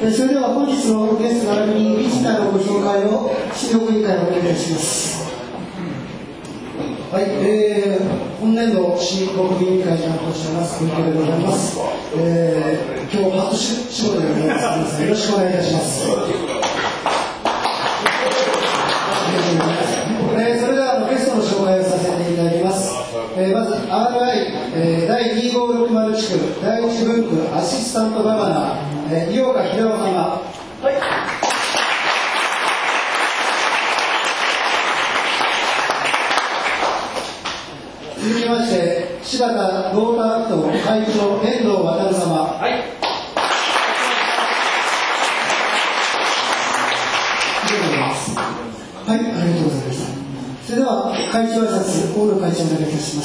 それでは本日のゲスト並びにビジターのご紹介を指導委員会をお願いいたします。はい、本年度新国民委員会に担当しています小池でございます。今日初仕事でございます。皆さんよろしくお願いいたします。それではゲストの紹介をさせていただきます。まず RI、第2560地区第一分区アシスタントガバナー、井岡秀夫様。はい。続きまして柴田ローターアクト会長遠藤渉様。はい。はい、ありがとうございます。それでは会長挨拶、大野会長お願いいたします。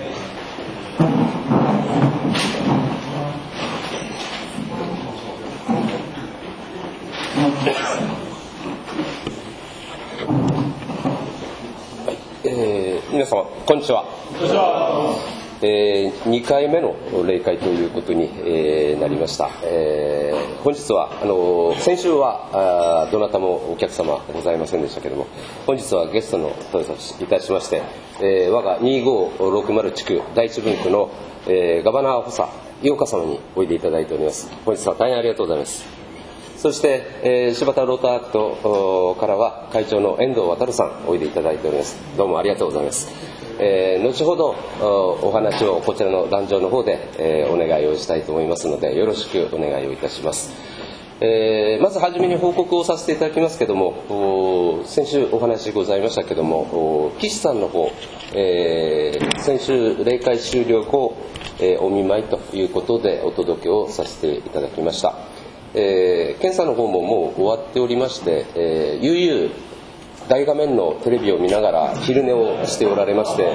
皆様こんにちは。2回目の例会ということに、なりました。本日は先週はどなたもお客様ございませんでしたけれども、本日はゲストの登場いたしまして、我が2560地区第一分区の、ガバナー補佐井岡様においでいただいております。本日は大変ありがとうございます。そして、柴田ローターアクトからは会長の遠藤渉さんおいでいただいております。どうもありがとうございます。後ほどお話をこちらの壇上の方で、お願いをしたいと思いますのでよろしくお願いをいたします。まずはじめに報告をさせていただきますけども、先週お話ございましたけども、岸さんの方、先週例会終了後、お見舞いということでお届けをさせていただきました。検査の方ももう終わっておりまして、悠々大画面のテレビを見ながら昼寝をしておられまして、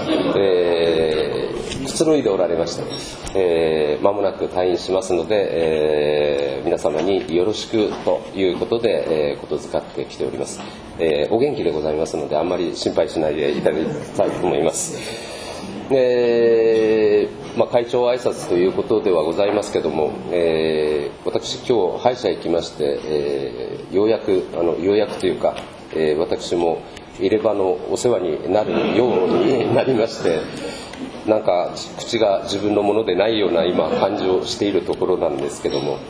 くつろいでおられまして、間もなく退院しますので、皆様によろしくということで、ことづかってきております。お元気でございますのであんまり心配しないでいただきたいと思います。会長挨拶ということではございますけども、私今日歯医者行きまして、ようやくというか、私も入れ歯のお世話になるようになりまして、なんか口が自分のものでないような今感じをしているところなんですけども、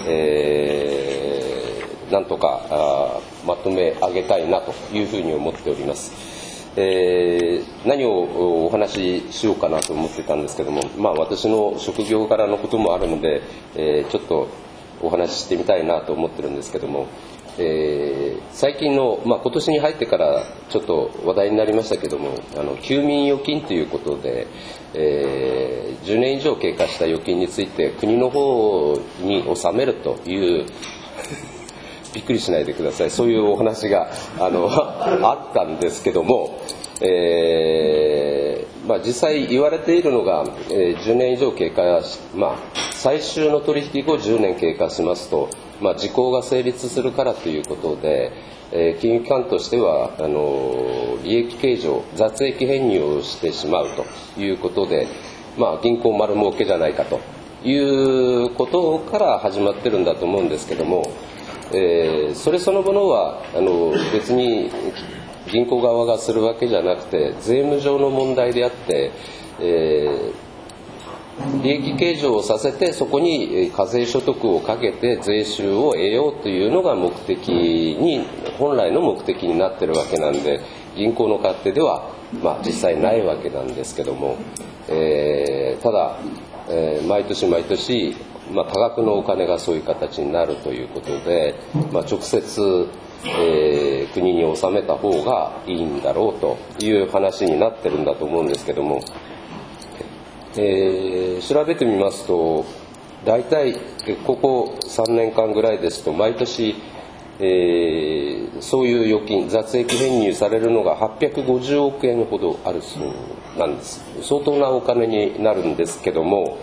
なんとかまとめ上げたいなというふうに思っております。何をお話ししようかなと思ってたんですけども、私の職業柄のこともあるので、ちょっとお話ししてみたいなと思ってるんですけども、最近の、今年に入ってからちょっと話題になりましたけども、休眠預金ということで、10年以上経過した預金について国の方に納めるというびっくりしないでください、そういうお話があったんですけども、実際言われているのが、10年以上経過し、最終の取引後10年経過しますと、時効が成立するからということで、金融機関としては利益計上雑益編入をしてしまうということで、銀行丸儲けじゃないかということから始まってるんだと思うんですけども、それそのものは別に銀行側がするわけじゃなくて税務上の問題であって、利益計上をさせてそこに課税所得をかけて税収を得ようというのが本来の目的になっているわけなんで、銀行の勝手では、実際ないわけなんですけども、ただ、毎年毎年多額のお金がそういう形になるということで、直接、国に納めた方がいいんだろうという話になってるんだと思うんですけども、調べてみますと大体ここ3年間ぐらいですと毎年、そういう預金雑益編入されるのが850億円ほどあるそうなんです。相当なお金になるんですけども、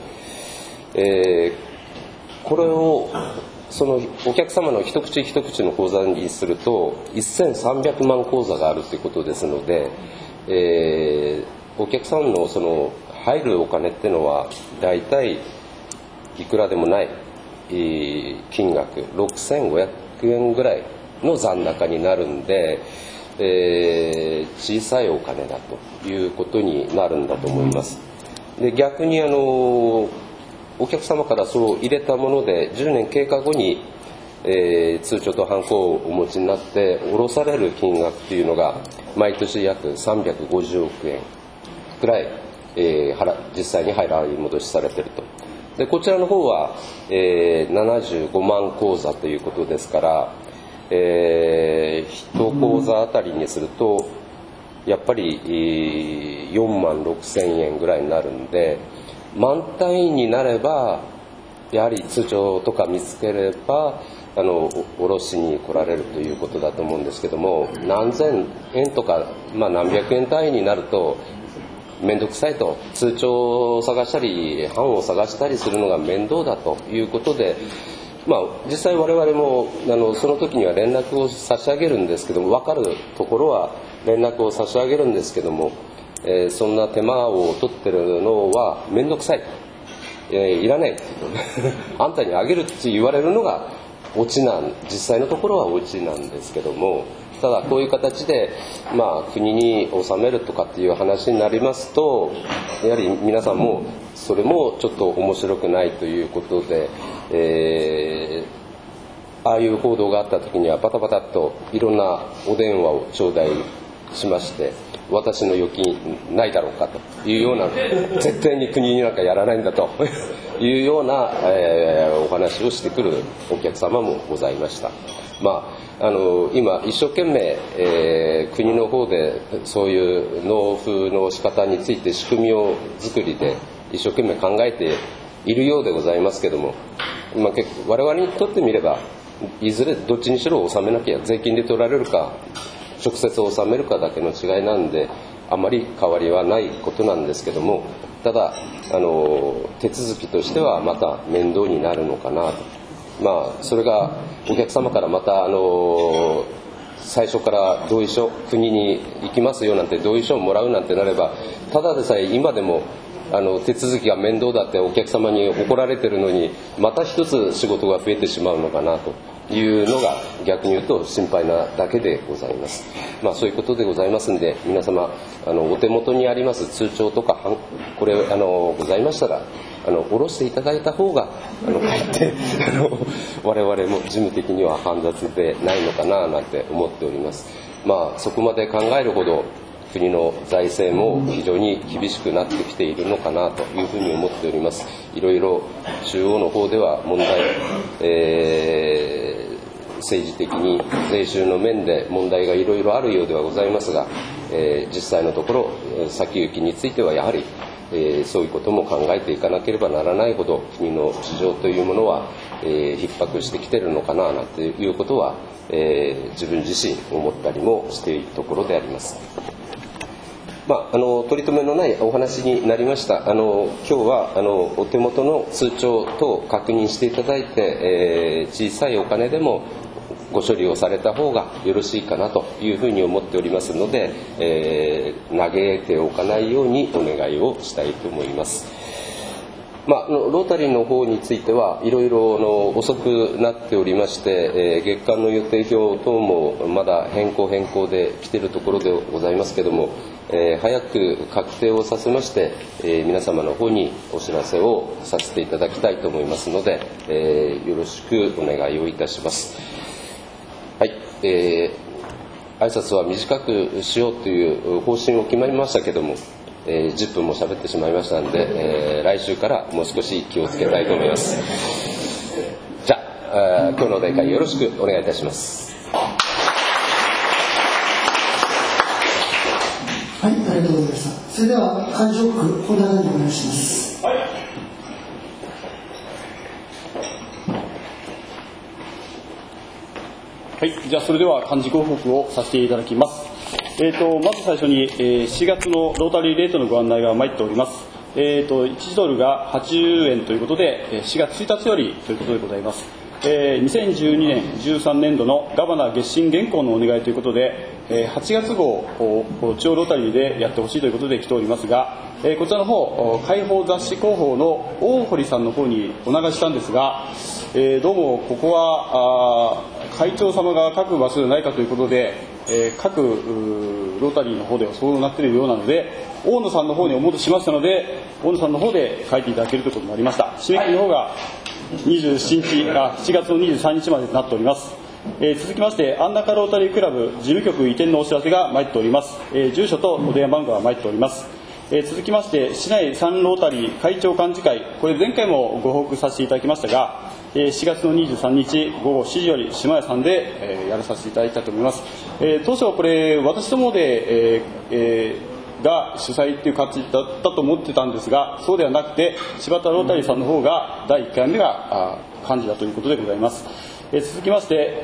これをそのお客様の一口一口の口座にすると1300万口座があるということですので、お客さんのその入るお金っていうのは大体いくらでもない金額6500円ぐらいの残高になるんで、小さいお金だということになるんだと思います。で、逆にお客様からそう入れたもので10年経過後に、通帳とハンコをお持ちになって下ろされる金額というのが毎年約350億円くらい、実際に払い戻しされていると。で、こちらの方は、75万口座ということですから、1口座あたりにするとやっぱり4万6千円ぐらいになるんで、満単位になればやはり通帳とか見つければ下ろしに来られるということだと思うんですけども、何千円とか、何百円単位になると面倒くさいと、通帳を探したり版を探したりするのが面倒だということで、実際我々もその時には連絡を差し上げるんですけども、分かるところは連絡を差し上げるんですけども、そんな手間を取ってるのは面倒くさいと、いらないあんたにあげるって言われるのがオチ実際のところはオチなんですけども、ただこういう形で、国に納めるとかっていう話になりますと、やはり皆さんもそれもちょっと面白くないということで、ああいう報道があった時にはバタバタっといろんなお電話を頂戴しまして、私の預金ないだろうかというような、絶対に国になんかやらないんだというような、お話をしてくるお客様もございました。今一生懸命、国の方でそういう納付の仕方について仕組みを作りで一生懸命考えているようでございますけども、我々にとってみればいずれどっちにしろ納めなきゃ、税金で取られるか直接納めるかだけの違いなんで、あまり変わりはないことなんですけども、ただ手続きとしてはまた面倒になるのかなと。それがお客様からまた最初から同意書、国に行きますよなんて同意書をもらうなんてなれば、ただでさえ今でも手続きが面倒だってお客様に怒られてるのに、また一つ仕事が増えてしまうのかなというのが逆に言うと心配なだけでございます。そういうことでございますんで、皆様お手元にあります通帳とかこれございましたら下ろしていただいた方がかえって我々も事務的には煩雑でないのかななんて思っております。そこまで考えるほど国の財政も非常に厳しくなってきているのかなというふうに思っております。いろいろ中央の方では問題、政治的に税収の面で問題がいろいろあるようではございますが、実際のところ先行きについてはやはりそういうことも考えていかなければならないほど国の事情というものは、逼迫してきているのかななんていうことは、自分自身思ったりもしているところであります。取り留めのないお話になりました。今日はお手元の通帳等確認していただいて、小さいお金でもご処理をされた方がよろしいかなというふうに思っておりますので、嘆いておかないようにお願いをしたいと思います。ロータリーの方についてはいろいろ遅くなっておりまして、月間の予定表等もまだ変更で来ているところでございますけども、早く確定をさせまして、皆様の方にお知らせをさせていただきたいと思いますので、よろしくお願いをいたします。はい、挨拶は短くしようという方針を決まりましたけども、10分も喋ってしまいましたので、来週からもう少し気をつけたいと思います。じゃあ、今日の大会よろしくお願いいたします。 はい、ありがとうございました。それでは会場区小田にお願いします。はい。 じゃあそれでは幹事広告をさせていただきます。まず最初に、4月のロータリーレートのご案内が参っております。1ドルが80円ということで、4月1日よりということでございます。2012年13年度のガバナ月進現行のお願いということで、8月号を中央ロータリーでやってほしいということで来ておりますが、こちらの方開放雑誌広報の大堀さんの方にお流ししたんですが、 どうもここは会長様が書く場所じゃないかということで、各ロータリーの方ではそうなっているようなので、大野さんの方にお戻ししましたので、大野さんの方で書いていただけるということになりました。締め切りの方が7月の23日までとなっております。続きまして安中ロータリークラブ事務局移転のお知らせが参っております。住所とお電話番号が参っております。続きまして市内3ロータリー会長幹事会、これ前回もご報告させていただきましたが、4月の23日午後7時より島屋さんでやらさせていただきたいと思います。当初これ私どもでが主催という形だったと思ってたんですが、そうではなくて柴田ロータリーさんの方が第1回目が幹事だということでございます。続きまして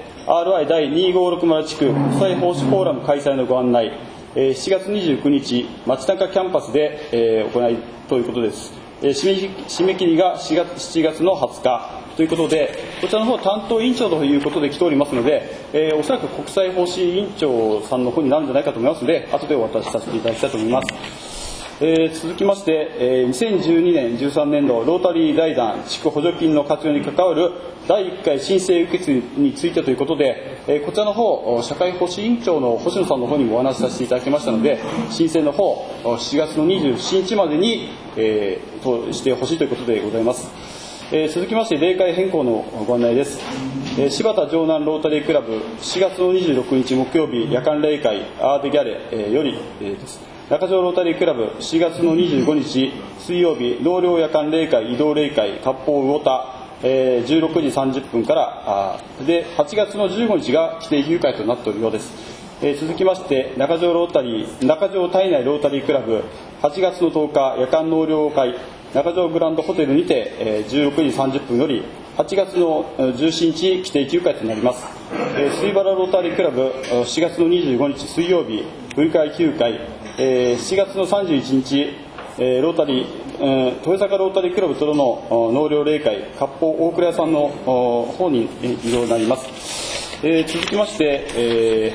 RI 第2560地区国際奉仕フォーラム開催のご案内、7月29日街中キャンパスで行いということです。締め切りが7月の20日ということで、こちらの方担当委員長ということで来ておりますので、おそらく国際奉仕委員長さんの方になるんじゃないかと思いますので、後でお渡しさせていただきたいと思います。続きまして、2012年13年度ロータリー財団地区補助金の活用に関わる第1回申請受付についてということで、こちらの方社会保障委員長の星野さんの方にもお話しさせていただきましたので、申請の方7月の27日までに、してほしいということでございます。続きまして例会変更のご案内です。柴田城南ロータリークラブ4月の26日木曜日夜間例会アーデギャレよりです。中条ロータリークラブ4月の25日水曜日納涼夜間例会移動例会割烹魚田16時30分からで、8月の15日が規定休会となっておるようです。続きまして中条体内ロータリークラブ8月の10日夜間納涼会中条グランドホテルにて16時30分より8月の17日規定休会となります。水原ロータリークラブ4月の25日水曜日分会休会、7月の31日ロータリー豊坂ロータリークラブとの納涼例会割烹大倉屋さんの方に移動になります。続きまして、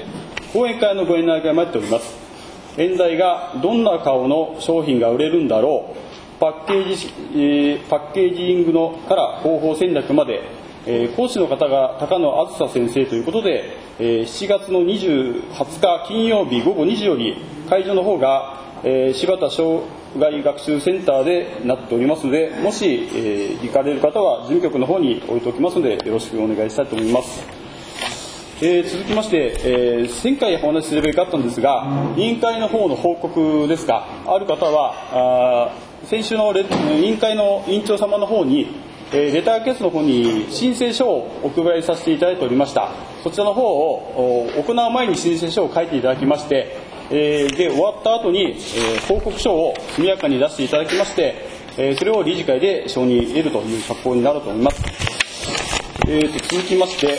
講演会のご案内が待っております。演題がどんな顔の商品が売れるんだろう、パッケージングのから広報戦略まで、講師の方が高野あずさ先生ということで、7月の20日金曜日午後2時より会場の方が、柴田障害学習センターでなっておりますので、もし、行かれる方は事務局の方に置いておきますのでよろしくお願いしたいと思います。続きまして、前回お話しすればよかったんですが、委員会の方の報告ですが、ある方は先週の委員会の委員長様の方にレターケースの方に申請書をお配りさせていただいておりました。そちらの方を行う前に申請書を書いていただきまして、で終わった後に報告書を速やかに出していただきまして、それを理事会で承認得るという格好になると思います。続きまして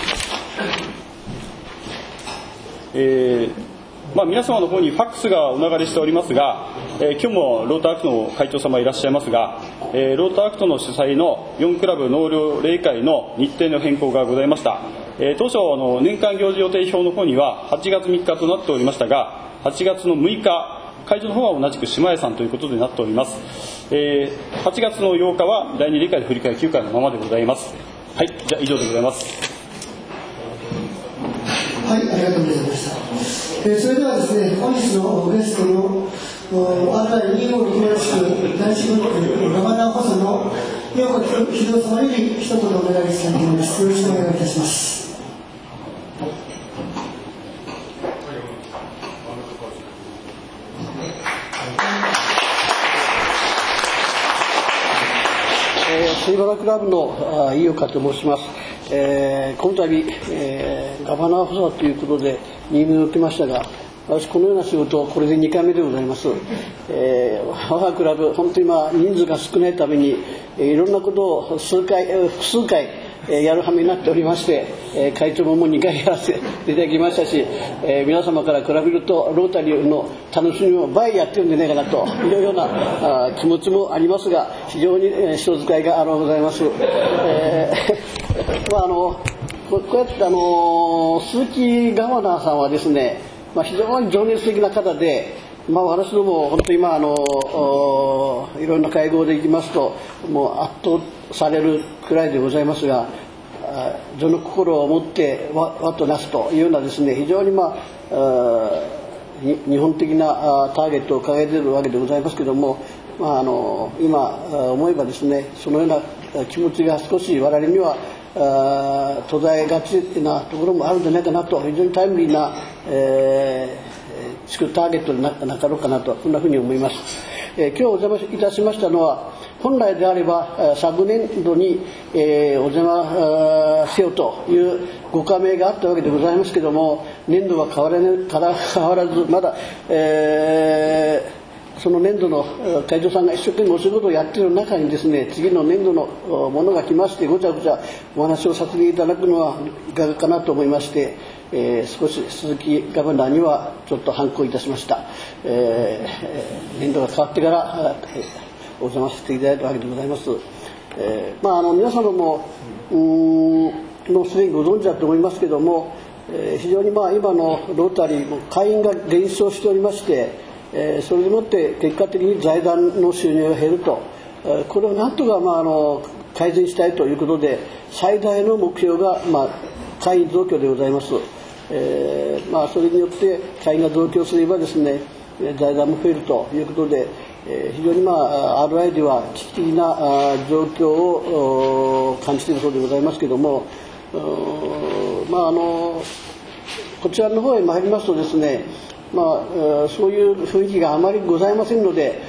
皆様の方にファックスがお流れしておりますが、今日もローターアクトの会長様いらっしゃいますが、ローターアクトの主催の4クラブ納涼例会の日程の変更がございました。当初年間行事予定表の方には8月3日となっておりましたが、8月の6日会場の方は同じく島屋さんということでなっております。8月の8日は第2例会振り替え休会のままでございます。はい、じゃあ以上でございます。 はい、ありがとうございました。それではですね、本日のゲストのRI2560地区男子グループガバナー補佐の陽子秀夫様より一言お願いしたいと思います。よろしくお願いいたします。 水原クラブの井岡と申します。この度、ガバナー補佐ということで任命を受けましたが、私このような仕事これで2回目でございます。我がクラブ本当に人数が少ないためにいろんなことを複数回やるはめになっておりまして、会長ももう2回やらせていただきましたし、皆様から比べるとロータリーの楽しみを倍やってるんじゃないかなというような気持ちもありますが、非常に人使いがございます。こうやって鈴木ガバナーさんはですね、非常に情熱的な方で、 私ども本当にいろんな会合で行きますともう圧倒されるくらいでございますが、序の心を持って和となすというようなですね、非常に日本的なターゲットを掲げているわけでございますけれども、今思えばですね、そのような気持ちが少し我々には途絶えがちなところもあるんじゃないかなと、非常にタイムリーな、地区ターゲットでなかろうかなと、こんなふうに思います。今日お邪魔いたしましたのは、本来であれば昨年度に、お邪魔せよというご加盟があったわけでございますけれども、年度は変わらずまだ、その年度の会長さんが一生懸命お仕事をやっている中にですね、次の年度のものが来ましてごちゃごちゃお話をさせていただくのはいかがかなと思いまして、少し鈴木ガバナーにはちょっと反抗いたしました。年度が変わってからお邪魔させていただいたわけでございます。皆様もすでにご存知だと思いますけれども、非常に今のロータリーも会員が減少しておりまして、それでもって結果的に財団の収入が減ると、これをなんとか改善したいということで、最大の目標が会員増強でございます。それによって会員が増強すればですね、財団も増えるということで、非常にRI では危機的な状況を感じているそうでございますけれども、こちらの方へ参りますとですね、そういう雰囲気があまりございませんので、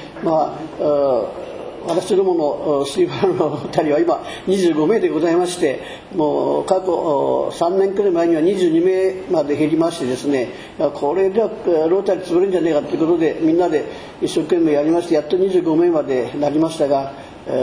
私どものスリーバーの2人は今25名でございまして、もう過去3年くらい前には22名まで減りましてですね、これではロータリー潰れるんじゃねえかということでみんなで一生懸命やりまして、やっと25名までなりましたが、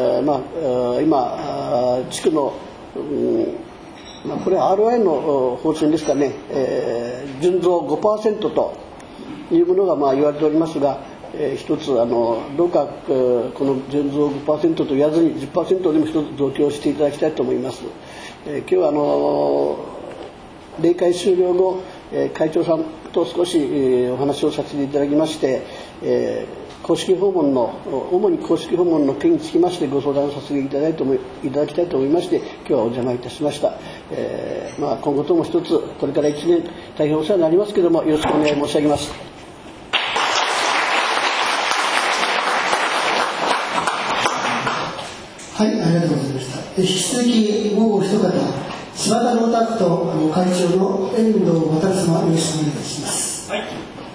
今地区のこれは RI の方針ですかね、純増 5% というものが言われておりますが、一つどうかこの純増 5% と言わずに 10% でも一つ増強していただきたいと思います。今日は例会終了後、会長さんと少しお話をさせていただきまして、公式訪問の主に公式訪問の件につきましてご相談させていただきたいと思いまして、今日はお邪魔いたしました。今後とも一つこれから1年大変お世話になりますけれども、よろしくお願い申し上げます。 はい、ありがとうございました。引き続きもうお一方、柴田ロータクト会長の遠藤渡様、よろしくお願いいたします。はい。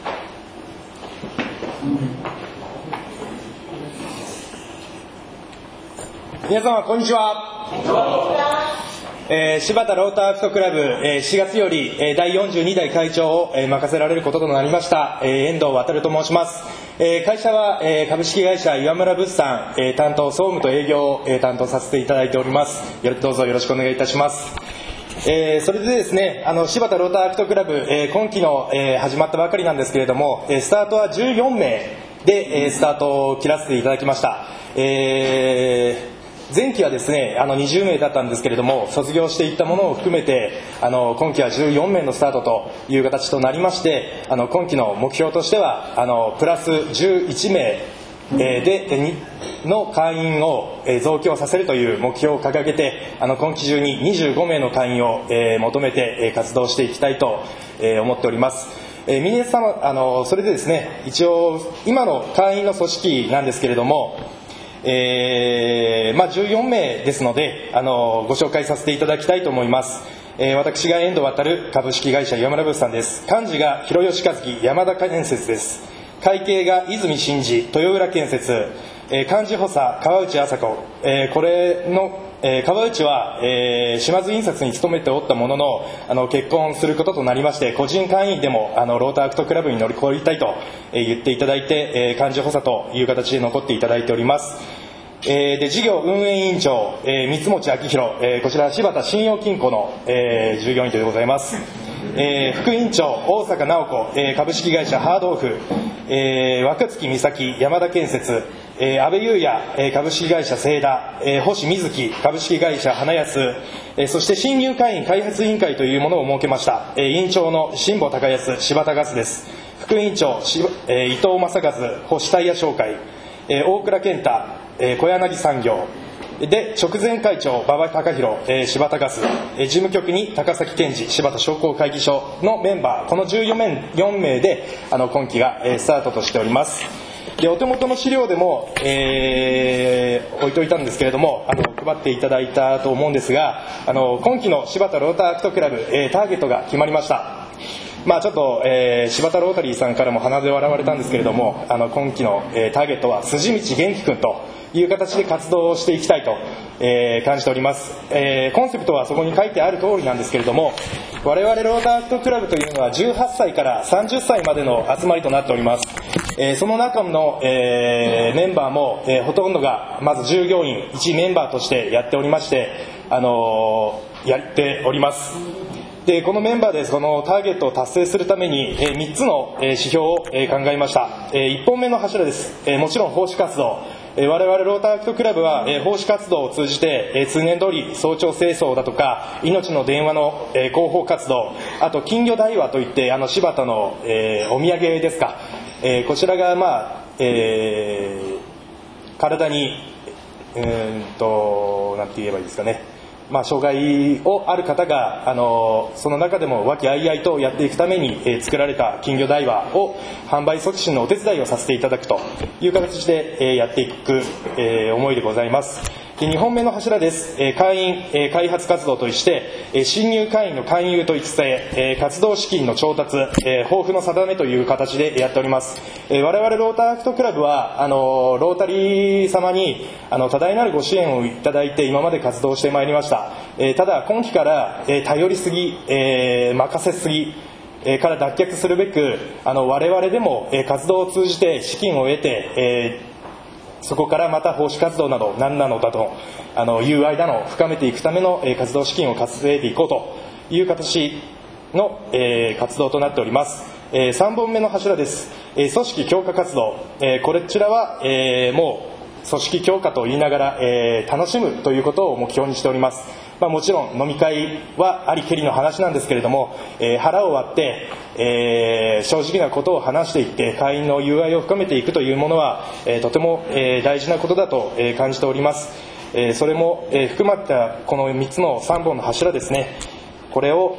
皆様こんにちは。柴田ローターアクトクラブ、4月より第42代会長を任せられることとなりました遠藤航と申します。会社は株式会社岩村物産担当総務と営業を担当させていただいております。どうぞよろしくお願いいたします。それでですね、柴田ローターアクトクラブ、今期の始まったばかりなんですけれども、スタートは14名でスタートを切らせていただきました。前期はですね20名だったんですけれども、卒業していったものを含めて今期は14名のスタートという形となりまして、今期の目標としてはプラス11名での会員を増強させるという目標を掲げて、今期中に25名の会員を求めて活動していきたいと思っております。皆様それでですね、一応今の会員の組織なんですけれども、14名ですのでご紹介させていただきたいと思います。私が遠藤航、株式会社岩村物産です。幹事が広吉和樹、山田建設です。会計が泉真司、豊浦建設、幹事補佐川内麻子、これの川内は、島津印刷に勤めておったものの結婚することとなりまして、個人会員でもローターアクトクラブに乗り込みたいと言っていただいて、幹事補佐という形で残っていただいております。で事業運営委員長、三持明宏、こちらは柴田信用金庫の、従業員でございます。副委員長大坂直子、株式会社ハードオフ、若月美咲、山田建設、安倍裕也、株式会社清田、星瑞希、株式会社花安、そして新入会員開発委員会というものを設けました。委員長の辛坊隆康、柴田ガスです。 副委員長、伊藤正和保守タイヤ商会、大倉健太、小柳産業で、直前会長馬場隆弘、柴田ガス、事務局に高崎健二柴田商工会議所のメンバー、この14名で今期がスタートとしております。で、お手元の資料でも、置いといたんですけれども、配っていただいたと思うんですが、今期の柴田ローターアクトクラブ、ターゲットが決まりました。ちょっと、柴田ロータリーさんからも鼻で笑われたんですけれども、今期の、ターゲットは筋道元気くんという形で活動をしていきたいと、感じております。コンセプトはそこに書いてある通りなんですけれども、我々ローターアクトクラブというのは18歳から30歳までの集まりとなっております。その中の、メンバーも、ほとんどがまず従業員1メンバーとしてやっておりまして、やっております。で、このメンバーでそのターゲットを達成するために、3つの、指標を、考えました。1本目の柱です。もちろん奉仕活動。我々ローターアクトクラブは、奉仕活動を通じて、通年通り早朝清掃だとか命の電話の、広報活動、あと金魚大和といって柴田の、お土産ですか、こちらが体になんて言えばいいですかね、障害をある方がその中でも和気あいあいとやっていくために、作られた金魚大和を販売促進のお手伝いをさせていただくという形で、やっていく、思いでございます。で、2本目の柱です。会員、開発活動として、新入会員の勧誘と育成、活動資金の調達、抱負の定めという形でやっております。我々ローターアクトクラブはロータリー様に多大なるご支援をいただいて今まで活動してまいりました。ただ今期から、頼りすぎ、任せすぎから脱却するべく我々でも、活動を通じて資金を得て、そこからまた奉仕活動など何なのだと友愛だのを深めていくための、活動資金を稼いでいこうという形の、活動となっております。3本目の柱です。組織強化活動、こちらは、もう組織強化と言いながら、楽しむということを目標にしております。もちろん飲み会はありけりの話なんですけれども、腹を割って、正直なことを話していって会員の友愛を深めていくというものは、とても、大事なことだと、感じております。それも、含まったこの3つの3本の柱ですね、これを、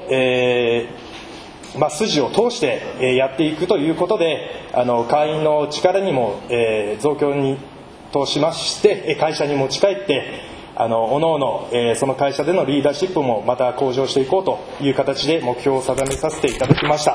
筋を通して、やっていくということで会員の力にも、増強にとしまして会社に持ち帰って各々、その会社でのリーダーシップもまた向上していこうという形で目標を定めさせていただきました。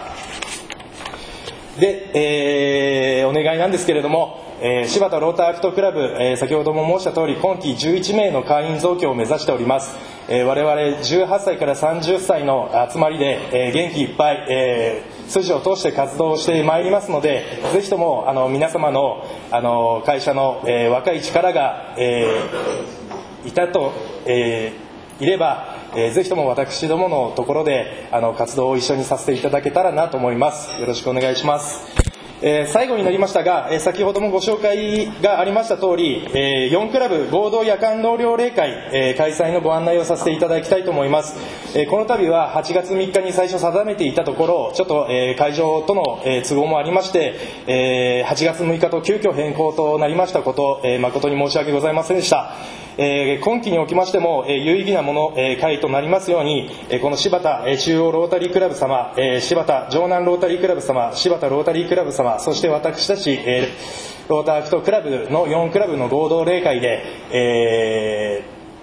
で、お願いなんですけれども、柴田ローターアクトクラブ、先ほども申した通り今期11名の会員増強を目指しております。我々18歳から30歳の集まりで、元気いっぱい、筋を通して活動してまいりますので、ぜひとも皆様の、会社の、若い力が、いたと、いれば、ぜひとも私どものところで活動を一緒にさせていただけたらなと思います。よろしくお願いします。最後になりましたが、先ほどもご紹介がありました通り、4クラブ合同夜間納涼例会、開催のご案内をさせていただきたいと思います。この度は8月3日に最初定めていたところ、ちょっと、会場との、都合もありまして、8月6日と急遽変更となりましたこと、誠に申し訳ございませんでした。今期におきましても、有意義なもの、会となりますように、この柴田、中央ロータリークラブ様、柴田城南ロータリークラブ様、柴田ロータリークラブ様、そして私たち、ローターアクトクラブの4クラブの合同例会で、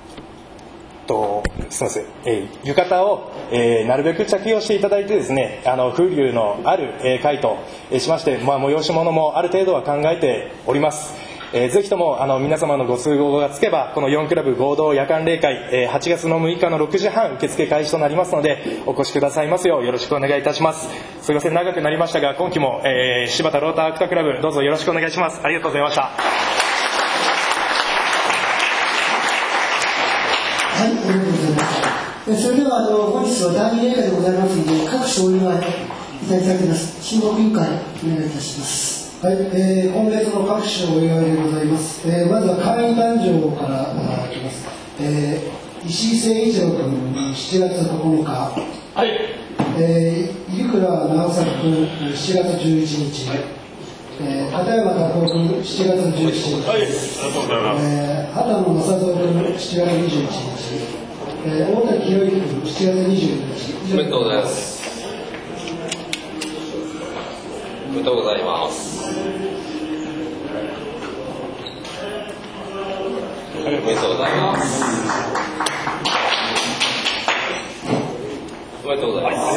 すみません、浴衣を、なるべく着用していただいてですね、風流のある、会としまして、催し物もある程度は考えております。ぜひとも皆様のご都合がつけばこの4クラブ合同夜間例会、8月の6日の6時半受付開始となりますのでお越しくださいますようよろしくお願いいたします。すいません長くなりましたが今期も、柴田ローターアクトクラブどうぞよろしくお願いします。ありがとうございました。 はい、ありがとうございます。それでは本日は第2例会でございますので各種お祝いいただきたいと思います。親睦委員会お願いいたします。はい、今月の各種お祝いでございます。まずは会員誕生からいきます。石井誠一郎君7月9日。 はい。 入倉直作君7月11日、片山拓夫君7月17日、畑野正蔵君7月21日、大滝博之君7月22日。 おめでとうございます。おめでとうございます。おめでとうございます。おめでとうございます。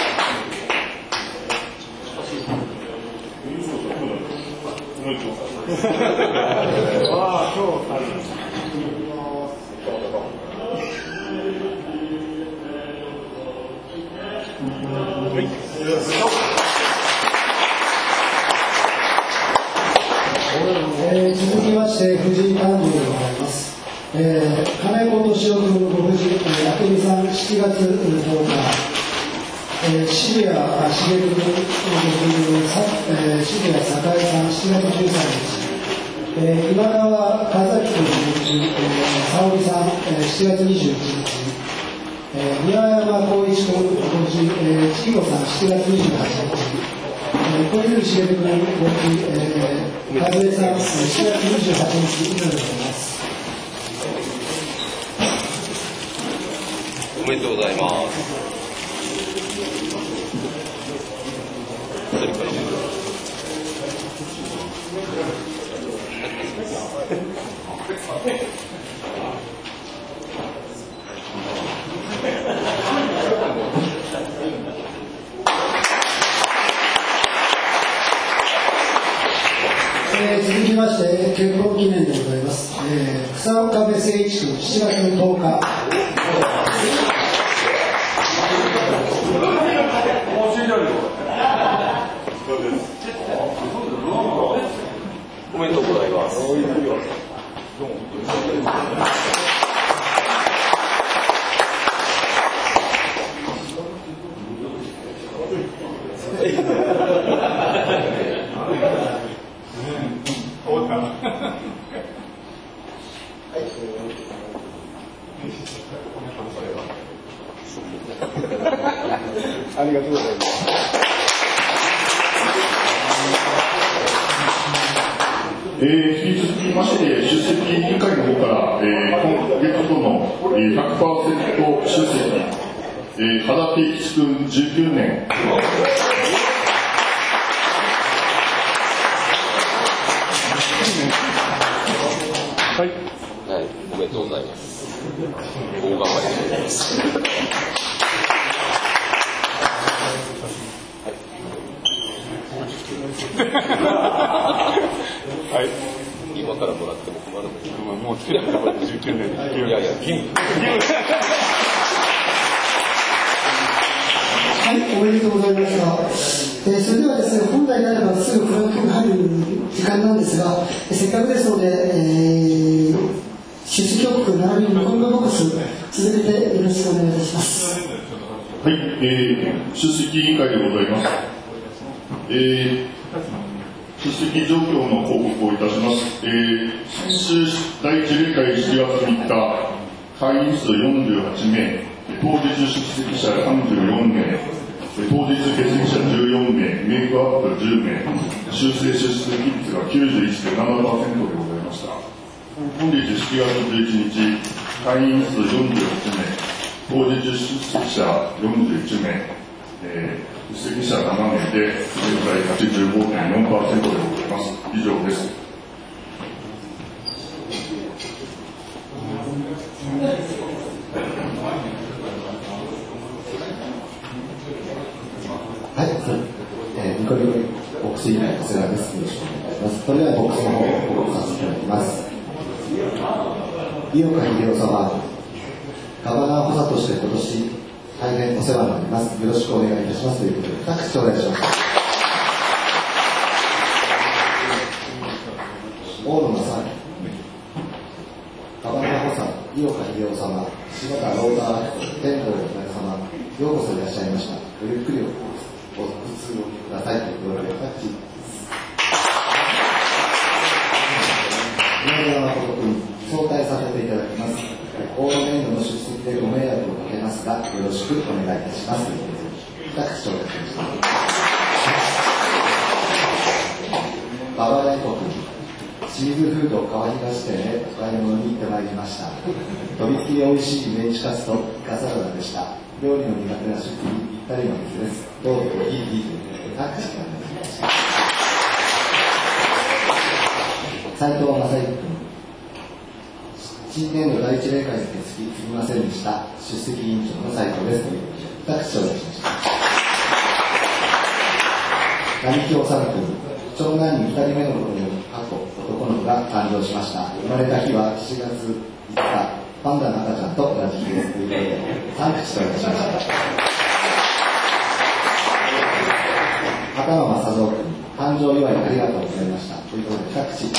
続きまして藤井誕生でございます。金子敏夫君ご夫人、明美さん7月10日、渋谷茂君ご夫人、渋谷栄さん7月13日、今川和明君ご夫人、沙織さん7月21日、宮山光一君ご夫人、千尋さん7月28日、小泉茂君ご夫人、和江さん7月28日以上でございます。 おめでとうございます。それから続きまして結婚記念でございます。草岡部誠一君7月10日。 おめでとうございます。 ありがとうございます。 引き続きまして出席委員会の方から、今月度の 100% 出席、原定吉君19年。 はい、おめでとうございます。大頑張りでございます。はい、今からもらっても困るんですけど、もう来てるから19年。いやいや、義務。 はい、おめでとうございました。それではですね、本来であればすぐフラッグが入る時間なんですが、せっかくですので、出席報告並びにコンボボックス続けてよろしくお願いいたします。 はい、出席委員会でございます。出席状況の報告をいたします。先週第1例会7月3日、会員数48名、当日出席者34名、当日欠席者14名、メイクアップ10名、修正出席率が 91.7% でございました。本日7月11日、会員数48名、当日出席者41名、出席者7名で現在 85.4% でございます。以上です。 はい、ニコニコボックス委員会こちらです。よろしくお願いします。それではボックスの方を報告させていただきます。井岡秀夫様、ガバナー補佐として今年大変お世話になります。よろしくお願いいたしますということで、2口頂戴します。大野正明、ガバナー補佐、井岡秀夫様、柴田ローター天皇の皆様、ようこそいらっしゃいました。ごゆっくりお通りくださいということで、2口。宮沢誠君、早退させていただきます。往路年度の出席でご迷惑をかけます。 ますが、よろしくお願いいたします。各省略しました。馬場大国チーズフード川東店へお買い物に行ってまいりました。とびきり美味しいメンチカツとイカサラダでした。料理の苦手な主婦にぴったりの店です。どうぞいいという各省略しました。斉藤正幸君、新年度第一例会につきすみませんでした。出席委員長の斉藤です。各省略しました。並木治君、長男に2人目の子に過去男の子が誕生しました。生まれた日は7月5日、パンダの赤ちゃんと同じ日です。ということで、3口といたしました。畑野正蔵君、誕生祝いありがとうございました。ということで、2口。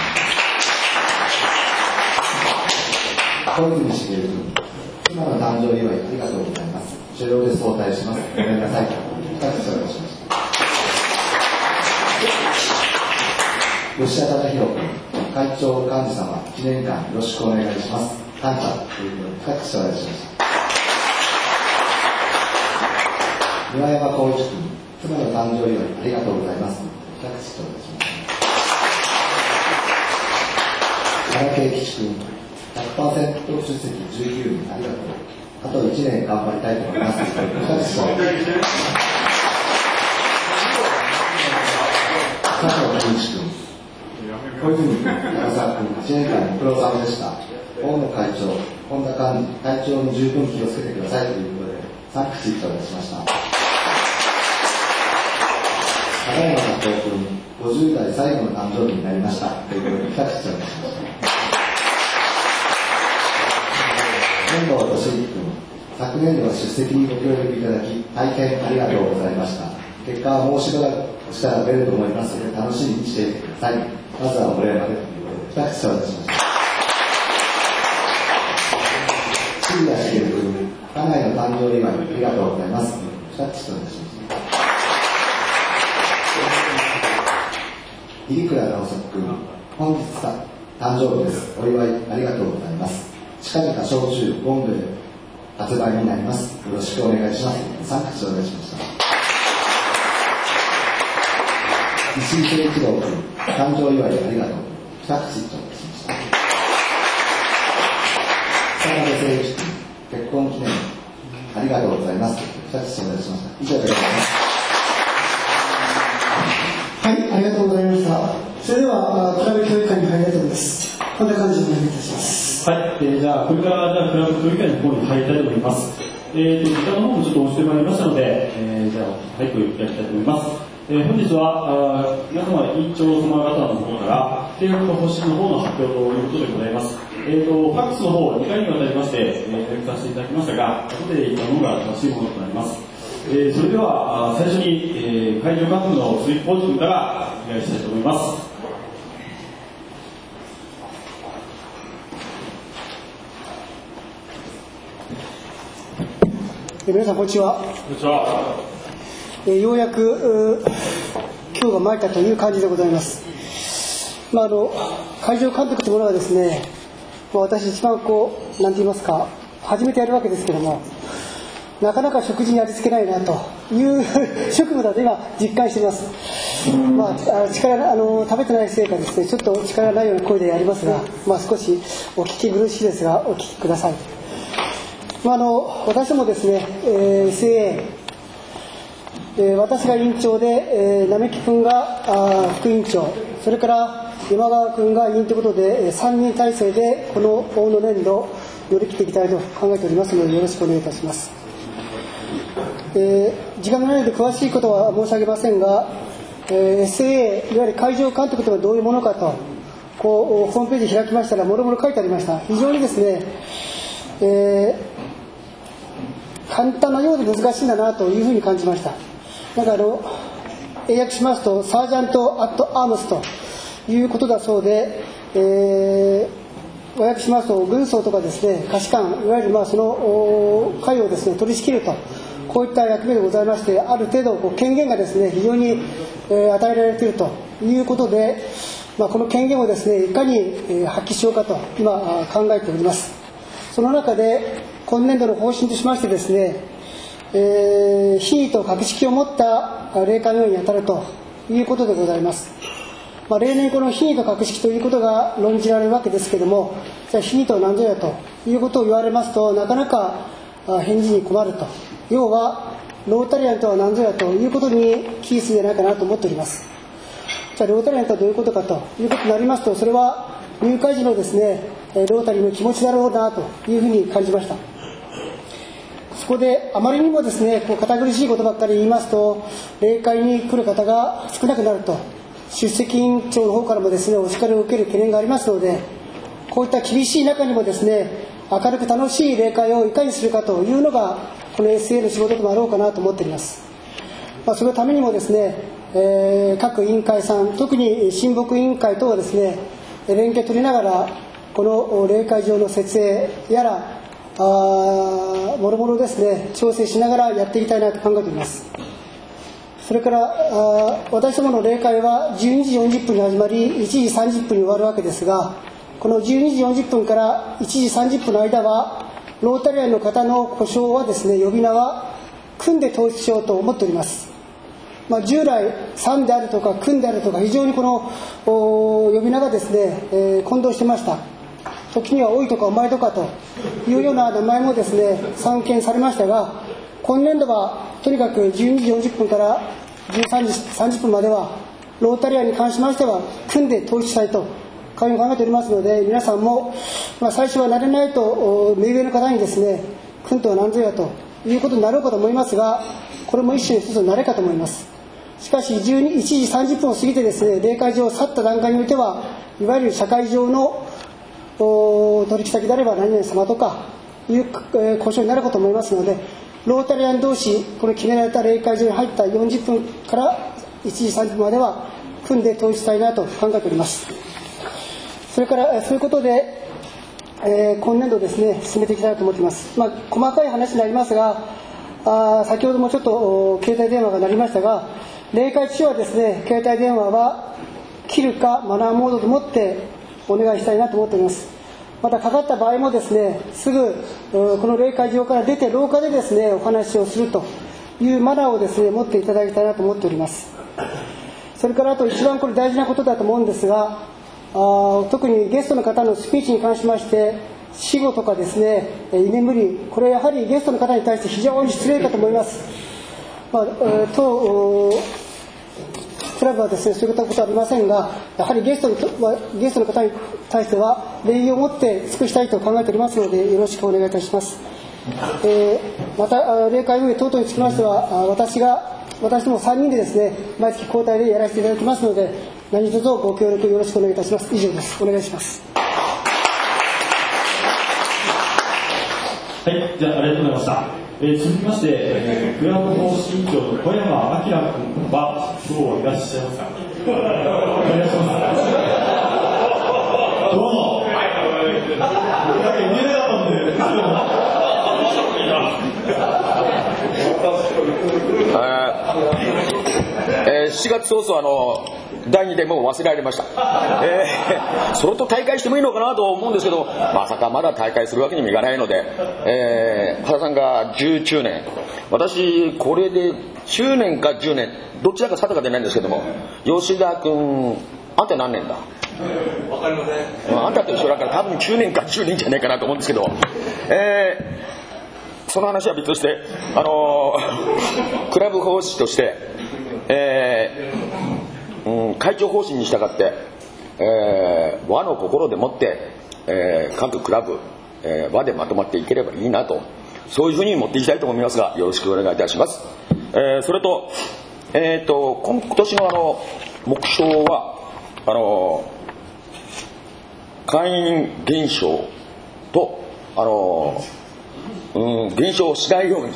小泉茂君、妻の誕生祝いありがとうございます。所要で早退します。ごめんなさい。2口といたしました。吉田忠宏君、会長幹事様、1年間よろしくお願いします。感謝ということで、各地お願いしました。村山浩一君、妻の誕生祝いありがとうございます。各地お願いします。原敬吉君、100% 出席19人ありがとう。あと1年頑張りたいと思います。各地お願いします。佐藤健一君、小泉君、山沢君、1年間ご苦労様でした。大野会長、本田幹事、体調に十分気をつけてくださいということで、3口頂戴しました。片山佐藤君、50代最後の誕生日になりました。ということで、2口頂戴しました。遠藤俊之君、昨年度は出席にご協力いただき、大変ありがとうございました。結果は申し子だとしたら出ると思いますので、楽しみにしていてください。まずはお礼までということで、2口頂戴しました。椎谷茂君、家内の誕生祝いありがとうございます。2口頂戴しました。入倉直作君、本日誕生日です。お祝いありがとうございます。近々焼酎ボンベで発売になります。よろしくお願いします。3口頂戴しました。石井誠一郎君、誕生祝いありがとう。2口頂戴しました。坂部誠一君、結婚記念ありがとうございます。2口頂戴しました。以上でございます。 はい、ありがとうございました。それではクラブ協議会に入りたいと思います。本田幹事お願いいたします。 はい、じゃあこれからクラブ協議会の方に入りたいと思います。時間の方もちょっと押してまいりましたので、じゃあ早くやりたいと思います。本日は皆様委員長様方の方から計画の方針の方の発表ということでございます。ファックスの方2回にわたりまして予約させていただきましたが、後で言ったものが正しいものとなります。それでは最初に会場幹部の鈴木浩二君からお願いしたいと思います。 皆さんこんにちは。 こんにちは。 ようやく今日が参ったという感じでございます。会場監督というものはですね、私一番なんて言いますか、初めてやるわけですけども、なかなか食事にありつけないなという職務だと今実感しています。食べてないせいかですね、ちょっと力ないような声でやりますが、少しお聞き苦しいですがお聞きください。私どもですね、SAA、私が委員長で、並木君が副委員長、それから山川君が委員ということで、3人体制でこの大野年度乗り切っていきたいと考えておりますので、よろしくお願いいたします。時間がないので詳しいことは申し上げませんが、SAA、いわゆる会場監督とはどういうものかと、ホームページ開きましたら、もろもろ書いてありました。非常にですね、簡単なようで難しいんだなというふうに感じました。英訳しますとサージャント・アット・アームスということだそうで、和訳しますと軍曹とかですね、下士官、いわゆるその会をですね取り仕切ると、こういった役目でございまして、ある程度権限がですね非常に与えられているということで、この権限をですねいかに発揮しようかと今考えております。その中で今年度の方針としましてですね、品位と格式を持った霊感用に当たるということでございます。例年この品位と格式ということが論じられるわけですけれども、じゃあ品位とは何ぞやということを言われますと、なかなか返事に困ると。要はロータリアンとは何ぞやということに帰依するんじゃないかなと思っております。じゃあロータリアンとはどういうことかということになりますと、それは入会時のですねロータリーの気持ちだろうなというふうに感じました。そこであまりにもですね堅苦しいことばっかり言いますと、霊会に来る方が少なくなると、出席委員長の方からもですねお叱りを受ける懸念がありますので、こういった厳しい中にもですね明るく楽しい霊会をいかにするかというのがこの SA の仕事でもあろうかなと思っています。そのためにもですね、各委員会さん、特に親睦委員会とはですね連携を取りながら、この霊会場の設営やらもろもろですね調整しながらやっていきたいなと考えています。それから私どもの霊会は12時40分に始まり1時30分に終わるわけですが、この12時40分から1時30分の間はロータリアンの方の呼称はですね、呼び名は訓で統一しようと思っております。従来さんであるとか訓であるとか、非常にこの呼び名がですね、混同してました。時にはおいとかお前とかというような名前もですね散見されましたが、今年度はとにかく12時40分から13時30分まではロータリアンに関しましては訓で統一したいと考えておりますので、皆さんも、最初は慣れないと目上の方にですね訓とは何ぞやということになろうかと思いますが、これも一種の一つの慣れかと思います。しかし1時30分を過ぎてですね霊会場を去った段階においては、いわゆる社会上の取引先であれば何々様とかいう交渉になるかと思いますので、ロータリアン同士この決められた霊会場に入った40分から1時30分までは組んで統一したいなと考えております。それからそういうことで、今年度ですね進めていきたいと思っています。細かい話になりますが、先ほどもちょっと携帯電話が鳴りましたが、霊会中はですね携帯電話は切るかマナーモードと持ってお願いしたいなと思っております。またかかった場合もですね、すぐこの霊会場から出て廊下でですねお話をするというマナーをですね持っていただきたいなと思っております。それからあと一番これ大事なことだと思うんですが、特にゲストの方のスピーチに関しまして死後とかですね居眠り、これやはりゲストの方に対して非常に失礼かと思います。当クラブはですねそういったことはありませんが、やはりゲストの方に対しては礼儀を持って尽くしたいと考えておりますので、よろしくお願いいたします。また霊会運営等々につきましては、私ども3人でですね毎月交代でやらせていただきますので、何卒ご協力よろしくお願いいたします。以上です。お願いします。 はい、じゃあありがとうございました。続きまして、クラブ方針長の小山明君は今日いらっしゃいますか。お願いします。どうも。 7月早々第2でもう忘れられました。それと大会してもいいのかなと思うんですけど、まさかまだ大会するわけにもいかないので、原さんが19年、私これで9年か10年どちらか定かでないんですけども、吉田君あんた何年だ。 わかりません。 あんたと一緒だから多分9年か10年じゃないかなと思うんですけど、その話は別として、クラブ方針として、会長方針に従って、和の心でもって、各クラブ、和でまとまっていければいいなと、そういうふうに持っていきたいと思いますが、よろしくお願いいたします。それと、今年の目標は会員減少と減少しないように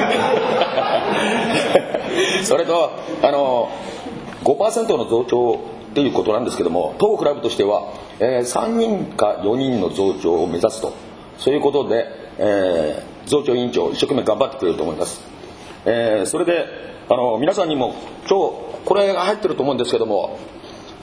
それと5% の増長ということなんですけども、当クラブとしては、3人か4人の増長を目指すと、そういうことで、増長委員長一生懸命頑張ってくれると思います。それで皆さんにも今日これが入ってると思うんですけども、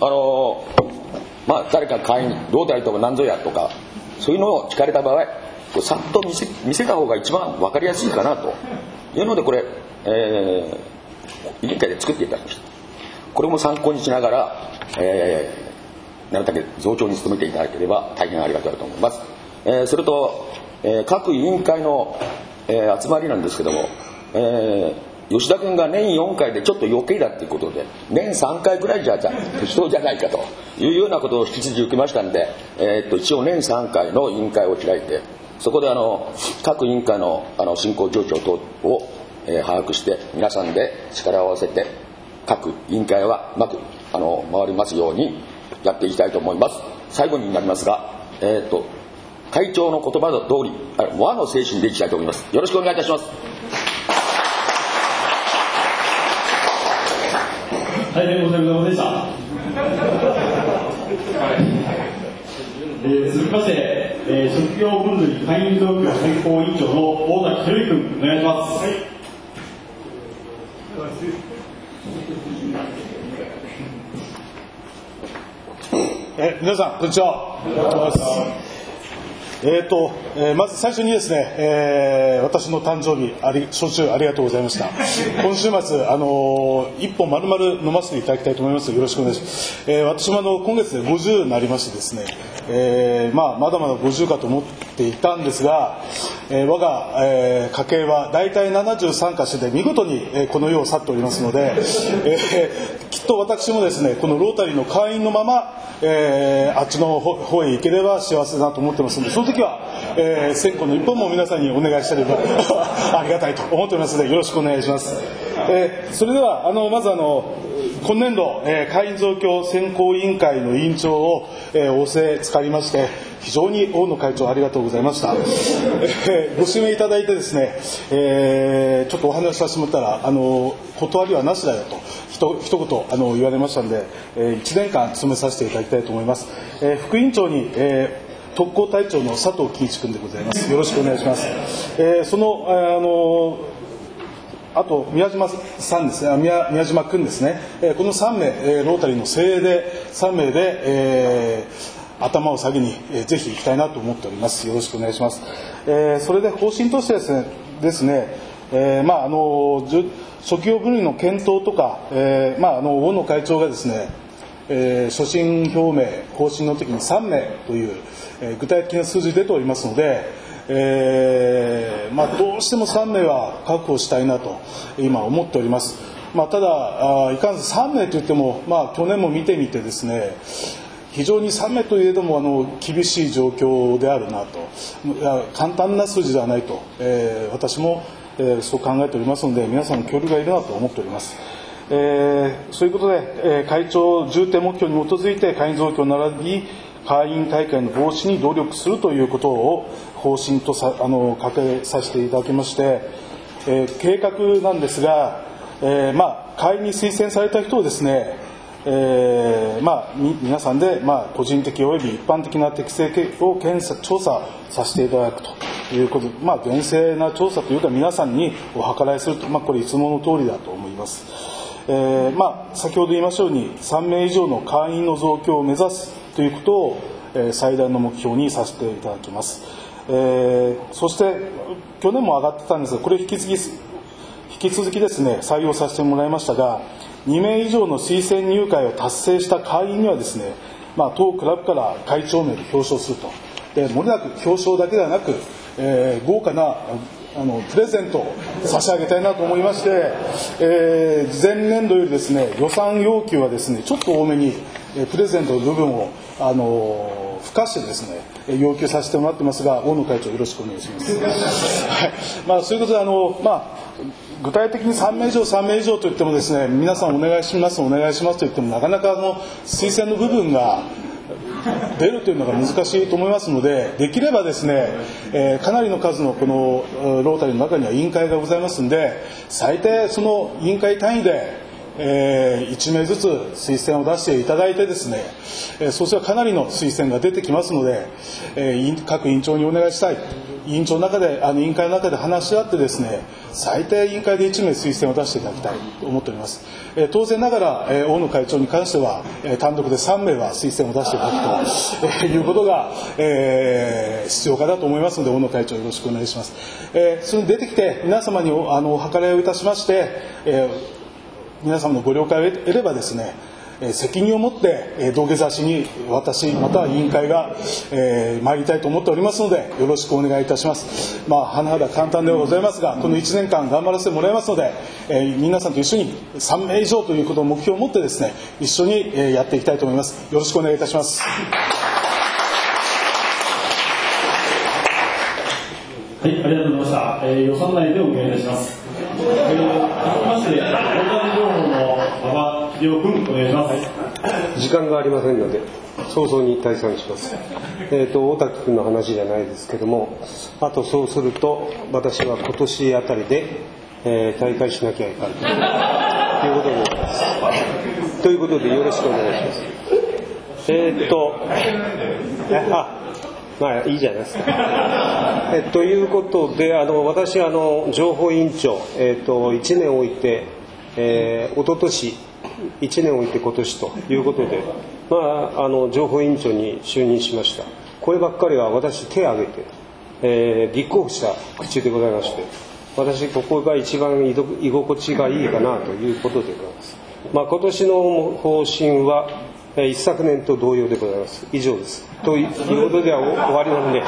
誰か会員ロータリーとか何ぞやとかそういうのを聞かれた場合、 さっと見せた方が一番分かりやすいかなというので、これ、委員会で作っていただきました。これも参考にしながら、なるだけ増強に努めていただければ大変ありがたいと思います。それと、各委員会の、集まりなんですけども、吉田君が年4回でちょっと余計だということで、年3回ぐらいじゃ適当じゃないかというようなことを引き続き受けましたんで、一応年3回の委員会を開いて、そこで各委員会の進行状況等を、把握して皆さんで力を合わせて各委員会はうまく回りますようにやっていきたいと思います。最後になりますが、会長の言葉の通り和の精神でいきたいと思います。よろしくお願いいたします。 大変申し訳ございませんでした。続きまして、職業分類会員状況選考委員長の大崎博之君、お願いします。 皆さんこんにちは。まず最初にですね、私の誕生日焼酎ありがとうございました。今週末一本丸々飲ませていただきたいと思います。よろしくお願いします。私も今月で50になりましてですね、まだまだ50かと思っていたんですが、我が、家系は大体73か所で見事に、この世を去っておりますので、きっと私もですねこのロータリーの会員のまま、あっちの方へ行ければ幸せだなと思ってますので、その時は、選考の一本も皆さんにお願いしたればありがたいと思っておりますのでよろしくお願いします。それではまず今年度、会員増強選考委員会の委員長を、仰せつかりまして非常に大野会長ありがとうございました。ご指名いただいてですね、ちょっとお話しさせてもらったら断りはなしだよと一言言われましたので、1年間務めさせていただきたいと思います。副委員長に、特攻隊長の佐藤貴一君でございます。よろしくお願いします。あと宮島さんですね、宮島君ですね、この3名、ロータリーの精鋭で3名で、頭を下げに、ぜひ行きたいなと思っております。よろしくお願いします。それで方針としてですね、職業分類の検討とか、大野会長がですね、所信表明方針の時に3名という、具体的な数字出ておりますので、どうしても3名は確保したいなと今思っております。ただいかんせん3名といっても、去年も見てみてですね、非常に3名といえども厳しい状況であるなと、簡単な数字ではないと、私も、そう考えておりますので皆さんの協力がいるなと思っております。そういうことで、会長重点目標に基づいて会員増強並び会員大会の防止に努力するということを方針と掲げさせていただきまして、計画なんですが、会員に推薦された人をですね、皆さんで、個人的および一般的な適正を調査させていただくということ、厳正な調査というか皆さんにお計らいすると、これいつもの通りだと思います。先ほど言いましたように3名以上の会員の増強を目指すということを、最大の目標にさせていただきます。そして去年も上がってたんですが、これ引き続きですね採用させてもらいましたが、2名以上の推薦入会を達成した会員にはですね、当クラブから会長名で表彰すると。でもれなく表彰だけではなく、豪華なプレゼントを差し上げたいなと思いまして、前年度よりですね予算要求はですねちょっと多めにプレゼントの部分を付加してですね要求させてもらってますが、大野会長よろしくお願いします。はい、そういうことで具体的に3名以上といってもですね、皆さんお願いしますと言ってもなかなか推薦の部分が出るというのが難しいと思いますので、できればですね、かなりの数のこのロータリーの中には委員会がございますので、最低その委員会単位で1名ずつ推薦を出していただいてですね、そうすればかなりの推薦が出てきますので、各委員長にお願いしたい委員会の中で話し合ってですね、最低委員会で1名推薦を出していただきたいと思っております。当然ながら、大野会長に関しては、単独で3名は推薦を出していただくということが、必要かなと思いますので、大野会長よろしくお願いします。それに出てきて皆様にお計らいをいたしまして、皆様のご了解を得ればですね、責任を持って土下座しに私または委員会が参りたいと思っておりますので、よろしくお願いいたします。甚だ簡単ではございますが、この1年間頑張らせてもらいますので、皆さんと一緒に3名以上ということを目標を持ってですね、一緒にやっていきたいと思います。よろしくお願いいたします。 はい、ありがとうございました。予算内でお願いいたします。続きまして、ロータリー情報の馬場秀夫君、お願いします。 時間がありませんので、早々に退散します。大滝君の話じゃないですけども、あとそうすると、私は今年あたりで、大会しなきゃいかんということになります。ということで、よろしくお願いします。いいじゃないですか。ということで、私情報委員長、1年置いて、一昨年1年置いて今年ということで、情報委員長に就任しました。こればっかりは私手を挙げて、立候補した口でございまして、私ここが一番居心地がいいかなということでございます。今年の方針は一昨年と同様でございます。以上です。ということでは終わりなので、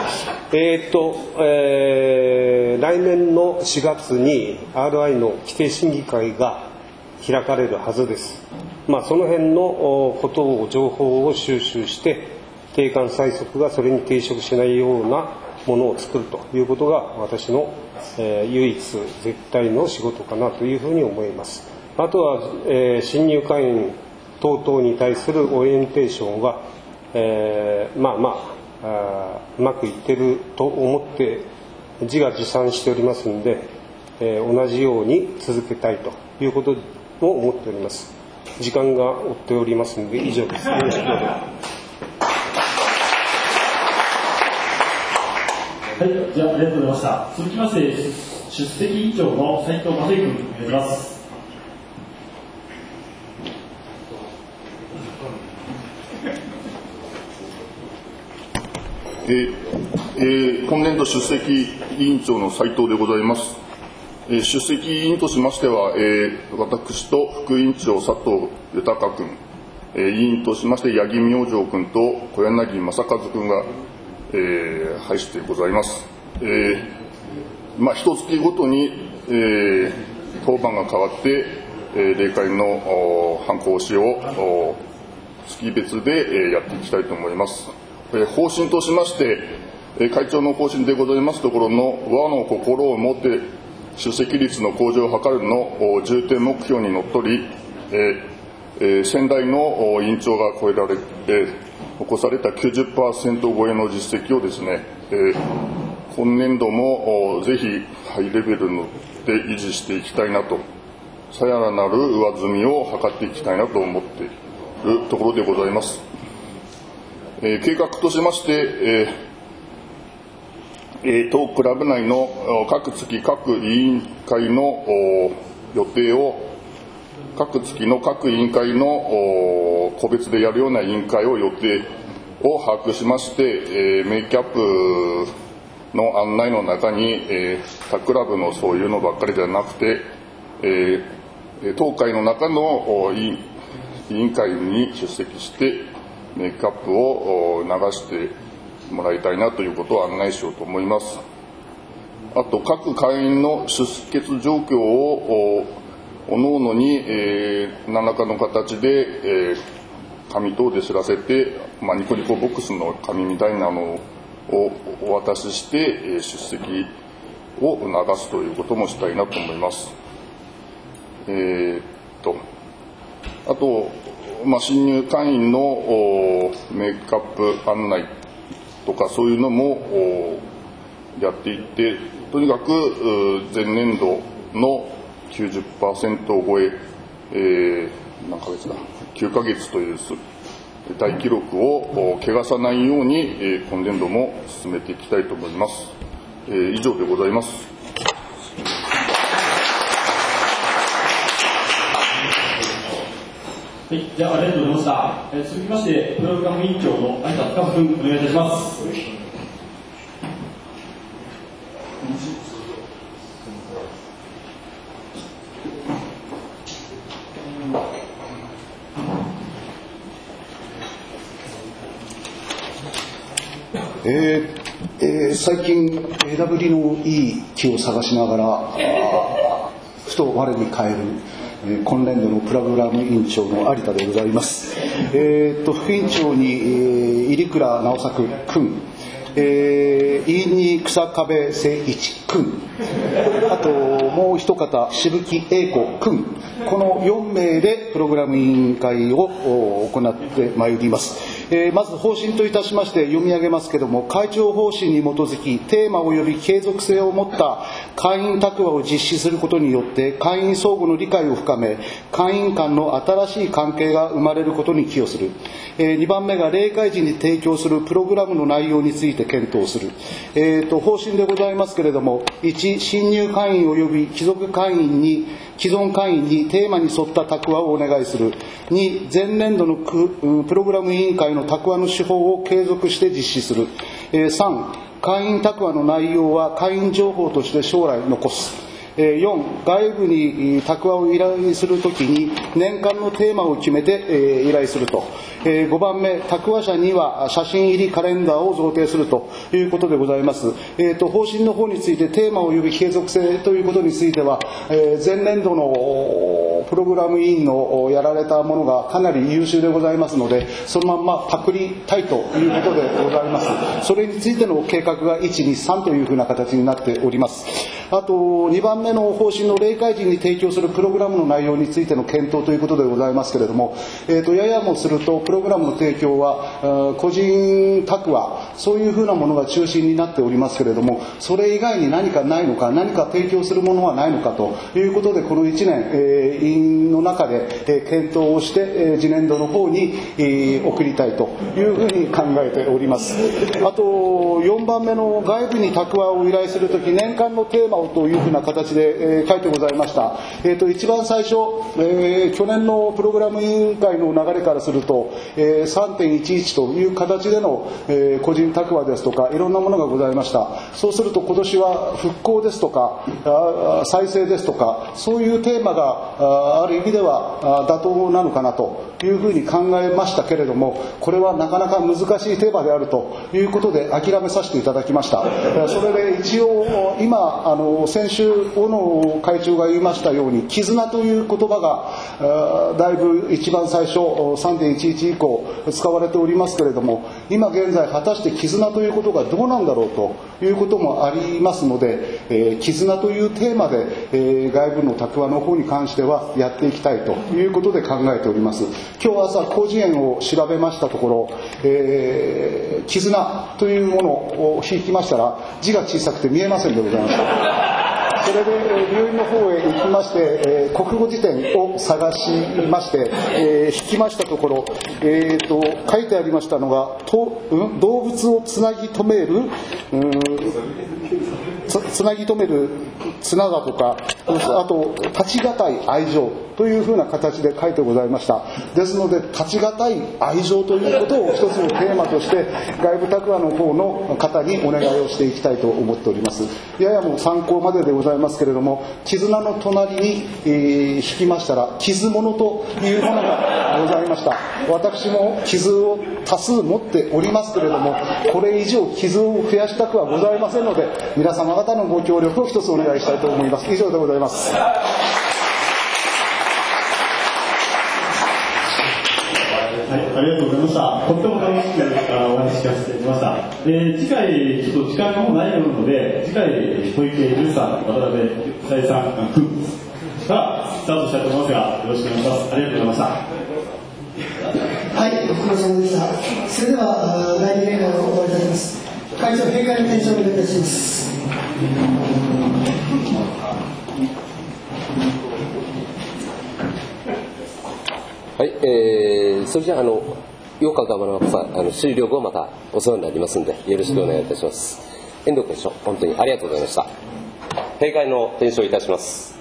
来年の4月に RI の規定審議会が開かれるはずです。その辺のことを情報を収集して、定款催促がそれに抵触しないようなものを作るということが私の、唯一絶対の仕事かなというふうに思います。あとは、新入会員等々に対するオリエンテーションは、うまくいってると思って自画自賛しておりますので、同じように続けたいということを思っております。時間が追っておりますので以上です。よろしくお願いします。 はい、じゃあ、ありがとうございました。続きまして、出席委員長の斉藤正幸君、お願いします。 今年度出席委員長の斉藤でございます。出席委員としましては、私と副委員長佐藤豊君、委員としまして八木明星君と小柳正和君が、配してございます。一月ごとに、当番が変わって、例会の判行使を月別でやっていきたいと思います。方針としまして、会長の方針でございますところの和の心を持って出席率の向上を図るの重点目標にのっとり、先代の委員長が超えられ起こされた 90% 超えの実績をですね、今年度もぜひハイレベルで維持していきたいなと、さらなる上積みを図っていきたいなと思っているところでございます。計画としまして、当クラブ内の各月各委員会の予定を各月の各委員会の個別でやるような委員会を予定を把握しまして、メイキャップの案内の中に、他クラブのそういうのばっかりではなくて、当会の中の委員会に出席してメイクアップを流してもらいたいなということを案内しようと思います。あと各会員の出欠状況を各々に、何らかの形で、紙等で知らせて、ニコニコボックスの紙みたいなのをお渡しして、出席を促すということもしたいなと思います。あと、新入会員のメイクアップ案内とかそういうのもやっていって、とにかく前年度の 90% 超え、何ヶ月だ、9ヶ月という大記録を汚さないように今年度も進めていきたいと思います。 以上でございます。 はい、じゃあ、ありがとうございました。続きまして、プログラム委員長の有田貴君、お願いいたします。 最近枝ぶりのいい木を探しながらふと我に返る今年度のプログラム委員長の有田でございます。副委員長に入倉直作君、委員に草壁誠一君、あともう一方渋木英子君、この4名でプログラム委員会を行ってまいります。まず方針といたしまして読み上げますけれども、会長方針に基づきテーマ及び継続性を持った会員卓話を実施することによって会員相互の理解を深め、会員間の新しい関係が生まれることに寄与する。2番目が例会時に提供するプログラムの内容について検討する。方針でございますけれども、1、新入会員及び既存会員にテーマに沿った卓話をお願いする。2、前年度のプログラム委員会の卓話の手法を継続して実施する。3、会員卓話の内容は会員情報として将来残す。4、外部に卓話を依頼するときに年間のテーマを決めて依頼すると。5番目、卓話者には写真入りカレンダーを贈呈するということでございます。方針の方についてテーマ及び継続性ということについては、前年度のプログラム委員のやられたものがかなり優秀でございますので、そのまんまパクりたいということでございます。それについての計画が1、2、3というふうな形になっております。あと2番目の方針の例会時に提供するプログラムの内容についての検討ということでございますけれども、ややもするとプログラムの提供は個人卓話、そういうふうなものが中心になっておりますけれども、それ以外に何かないのか、何か提供するものはないのかということで、この1年、委員の中で検討をして次年度の方に送りたいというふうに考えております。あと4番目の外部に卓話を依頼するとき年間のテーマをというふうな形で書いてございました。一番最初、去年のプログラム委員会の流れからすると、3.11 という形での個人卓話ですとかいろんなものがございました。そうすると今年は復興ですとか再生ですとか、そういうテーマがある意味では妥当なのかなというふうに考えましたけれども、これはなかなか難しいテーマであるということで諦めさせていただきました。それで一応今先週小野会長が言いましたように、絆という言葉がだいぶ一番最初 3.11 以降使われておりますけれども、今現在果たして絆ということがどうなんだろうということもありますので、絆というテーマで外部の卓話の方に関してはやっていきたいということで考えております。今日朝広辞苑を調べましたところ、絆というものを引きましたら字が小さくて見えませんでございました。それで病院の方へ行きまして、国語辞典を探しまして、引きましたところ、書いてありましたのが動物をつなぎ止める綱だとか、あと立ち難い愛情というふうな形で書いてございました。ですので立ち難い愛情ということを一つのテーマとして外部卓話の方の方にお願いをしていきたいと思っております。ややも参考まででございますけれども、絆の隣に、引きましたら傷物というものがございました。私も傷を多数持っておりますけれども、これ以上傷を増やしたくはございませんので、皆様方のご協力を一つお願いしたいと思います。以上でございます。 はい、ありがとうございました。とっても楽しくお話し聞かせていただきました。次回、ちょっと時間がもうないので、次回、小池淳さん、渡辺久江さんからスタートしたいと思いますが、よろしくお願いします。ありがとうございました。 はい、ご苦労様でした。それでは、第2例会を終わりいたします。会長、閉会の転調をお願いいたします。 はい、それじゃあ8日ガバナさん、終了後またお世話になりますのでよろしくお願いいたします。 遠藤会長、本当にありがとうございました。閉会の転唱いたします。